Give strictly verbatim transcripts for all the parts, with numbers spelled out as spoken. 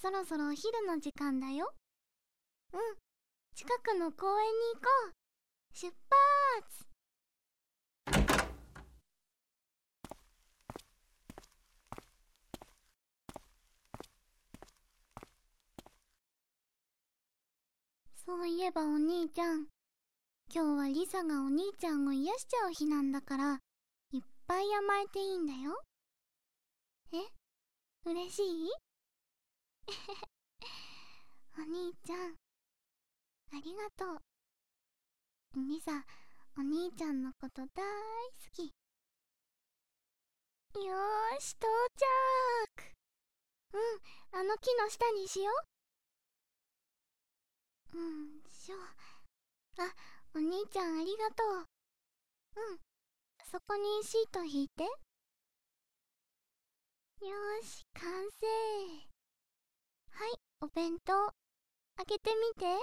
そろそろお昼の時間だよ。うん、近くの公園に行こう。出発。そういえばお兄ちゃん、今日はリサがお兄ちゃんを癒しちゃう日なんだから、いっぱい甘えていいんだよ。え、嬉しい？お兄ちゃん、ありがとう。リサ、お兄ちゃんのこと大好き。よーし、到着。うん、あの木の下にしよう。うんしょ。あ、お兄ちゃんありがとう。うん、そこにシート引いて。よーし、完成。はい、お弁当開けてみて。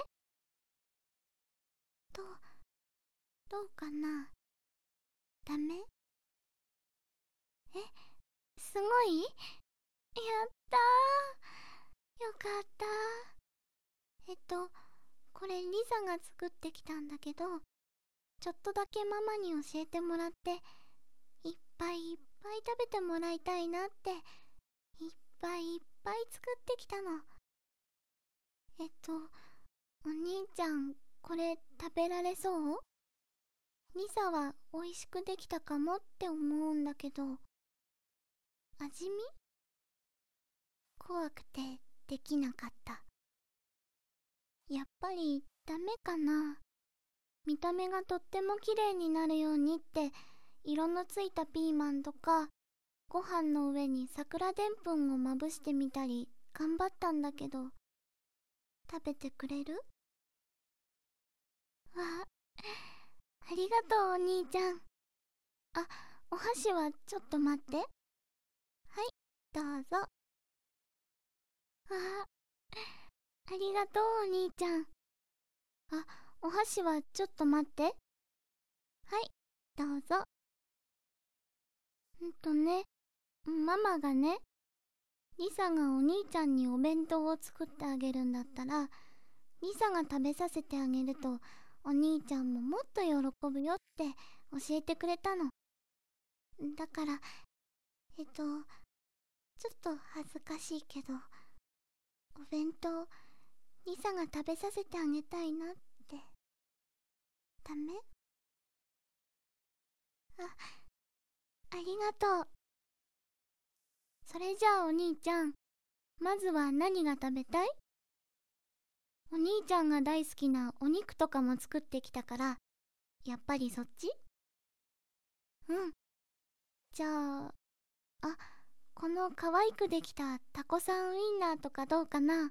どうどうかな。ダメ？え、すごい？やったー、よかった。えっとこれリサが作ってきたんだけど、ちょっとだけママに教えてもらって、いっぱいいっぱい食べてもらいたいなって、いっぱいいっぱい作ってきたの。えっとお兄ちゃん、これ食べられそう？リサは美味しくできたかもって思うんだけど、味見？怖くてできなかった。やっぱりダメかな。見た目がとっても綺麗になるようにって、色のついたピーマンとかご飯の上に桜でんぷんをまぶしてみたり頑張ったんだけど、食べてくれる？わあ、ありがとうお兄ちゃん。あ、お箸はちょっと待って。はい、どうぞ。あ、ありがとうお兄ちゃん。あ、お箸はちょっと待って。はい、どうぞ。んとね、ママがね、リサがお兄ちゃんにお弁当を作ってあげるんだったら、リサが食べさせてあげるとお兄ちゃんももっと喜ぶよって教えてくれたの。だからえっとちょっと恥ずかしいけど、お弁当リサが食べさせてあげたいなって。ダメ？あ、ありがとう。それじゃあお兄ちゃん、まずは何が食べたい？お兄ちゃんが大好きなお肉とかも作ってきたから、やっぱりそっち？うん。じゃあ、あ、この可愛くできたタコさんウインナーとかどうかな？うん。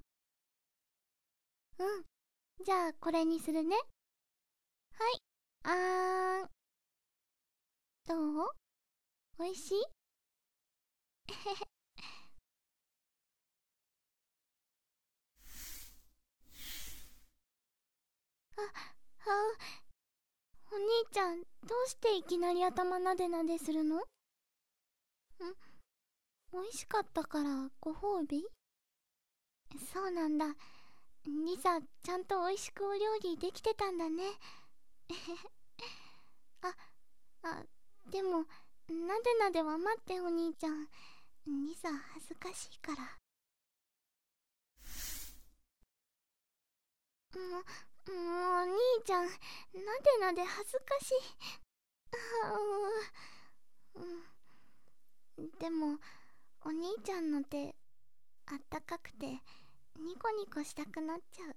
じゃあこれにするね。はい。あーん。どう？おいしい？あ、はう、お兄ちゃん、どうしていきなり頭なでなでするの？ん？美味しかったからご褒美？そうなんだ。リサ、ちゃんと美味しくお料理できてたんだね。あ、あ、でも、なでなでは待ってお兄ちゃん。リサ恥ずかしいから。もう、もうお兄ちゃん、なでなで恥ずかしい。あう、うん、でも、お兄ちゃんの手、あったかくて、ニコニコしたくなっちゃう。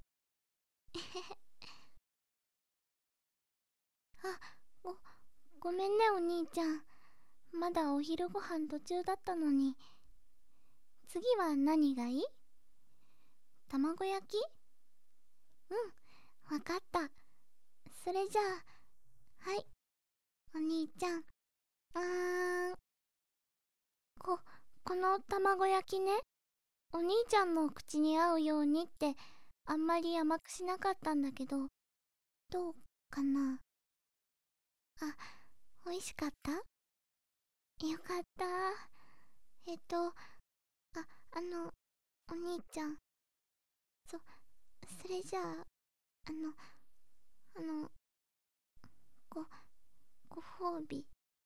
あ、ご、ごめんねお兄ちゃん。まだお昼ご飯途中だったのに。次は何がいい？卵焼き？うん、わかった。それじゃあ、はい、お兄ちゃん。あーん。こ、この卵焼きね、お兄ちゃんのお口に合うようにってあんまり甘くしなかったんだけど、どうかな？あ、美味しかった？よかった。えっと、あ、あの、 お兄ちゃん、そそれじゃあ、あのあのごご褒美。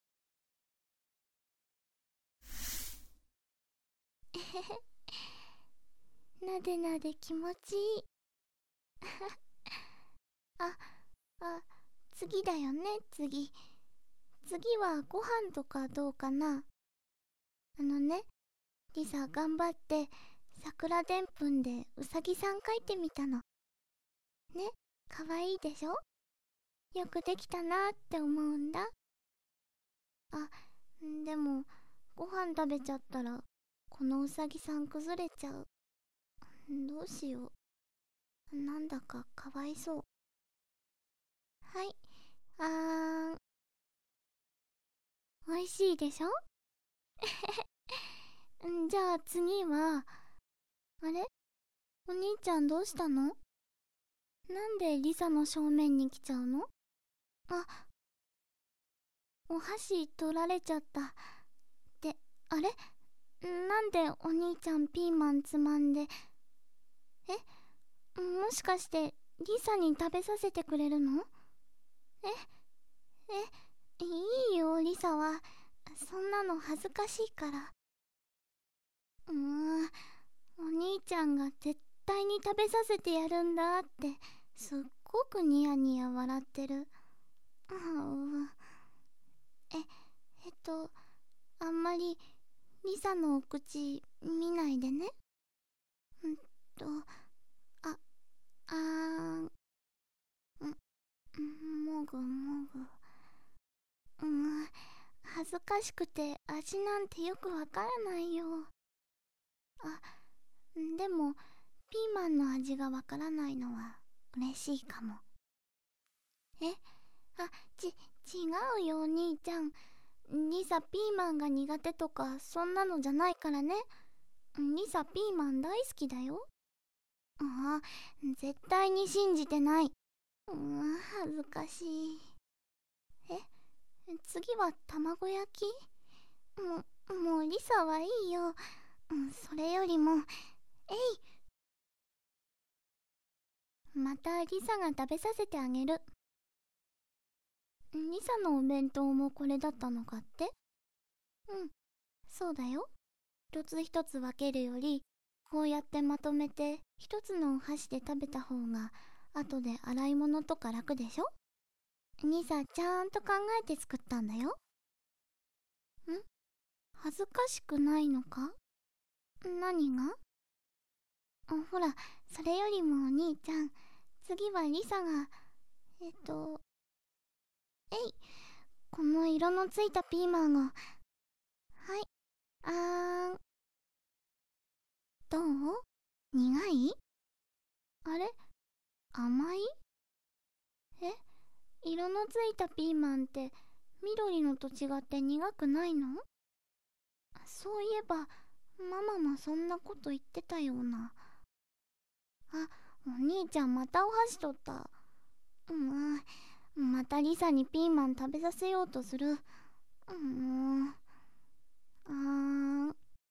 えへへ、なでなで気持ちいい。ああ、次だよね、次。次はご飯とかどうかな。あのね、リサ頑張って桜でんぷんでうさぎさん描いてみたの。ね、かわいいでしょ。よくできたなって思うんだ。あ、でもご飯食べちゃったらこのうさぎさん崩れちゃう。どうしよう。なんだかかわいそう。はい、あーん。おいしいでしょ。んじゃあ次は、あれ、お兄ちゃんどうしたの。なんでリサの正面に来ちゃうの。あ、お箸取られちゃった。で、あれ、なんでお兄ちゃんピーマンつまんで。え、もしかしてリサに食べさせてくれるの。え、え、いいよリサは。そんなの恥ずかしいから。うーん、お兄ちゃんが絶対に食べさせてやるんだってすっごくニヤニヤ笑ってる。うーん、え、えっと、あんまりリサのお口見ないでね。うんと、あ、あーん、ん、もぐもぐ。うん、恥ずかしくて味なんてよくわからないよ。あ、でもピーマンの味がわからないのは嬉しいかも。え、あ、ち、違うよお兄ちゃん。リサピーマンが苦手とかそんなのじゃないからね。リサピーマン大好きだよ。ああ、絶対に信じてない。うーん、恥ずかしい。え、次は卵焼き。もう、もうリサはいいよ。うん、それよりも、えい、またリサが食べさせてあげる。リサのお弁当もこれだったのかって。うん、そうだよ。一つ一つ分けるよりこうやってまとめて一つのお箸で食べた方が後で洗い物とか楽でしょ。リサちゃんと考えて作ったんだよ。ん、恥ずかしくないのか。何が。あ、ほら、それよりもお兄ちゃん、次はリサが、えっとえい、この色のついたピーマンを。はい、あーん。どう。苦い。あれ、甘い。え、色のついたピーマンって緑のと違って苦くないの。そういえばママもそんなこと言ってたような。あ、お兄ちゃんまたお箸取った。うん、またリサにピーマン食べさせようとする。うん、あーん、うん、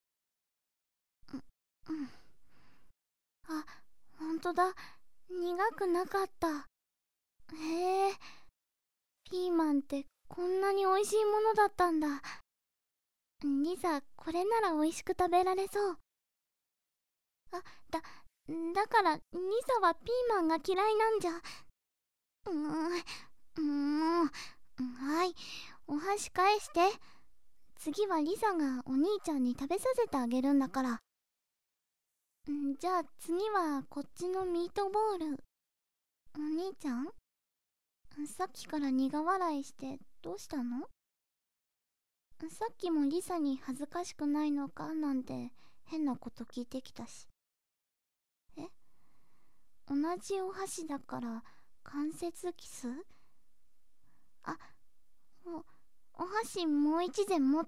うん。あ、ほんとだ、苦くなかった。へえ、ピーマンってこんなに美味しいものだったんだ。リサ、これなら美味しく食べられそう。あ、だ、だからリサはピーマンが嫌いなんじゃ。うーん、うーん、はい、お箸返して。次はリサがお兄ちゃんに食べさせてあげるんだから。んじゃあ次はこっちのミートボール。お兄ちゃん、さっきから苦笑いしてどうしたの。さっきもリサに恥ずかしくないのかなんて変なこと聞いてきたし。え、同じお箸だから関節キス。あ、お、お箸もう一膳持って。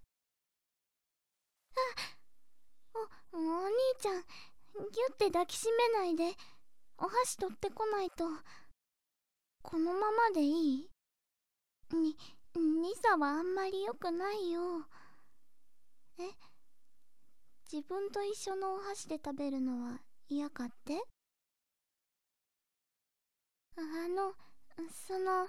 お、お兄ちゃん、ギュって抱きしめないで。お箸取ってこないと。このままでいい。に、リサはあんまり良くないよ。え、 自分と一緒のお箸で食べるのは嫌かって？あの、その、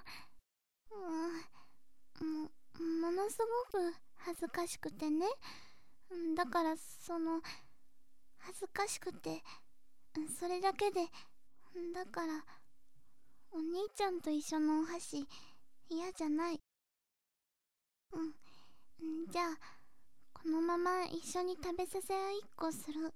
うん、も、ものすごく恥ずかしくてね。だからその、恥ずかしくて、それだけで、だから、お兄ちゃんと一緒のお箸、嫌じゃない。うん、じゃあ、このまま一緒に食べさせ合いっこする。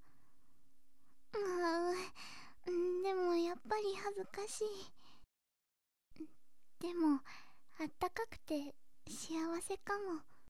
うん、でもやっぱり恥ずかしい。でも、あったかくて幸せかも。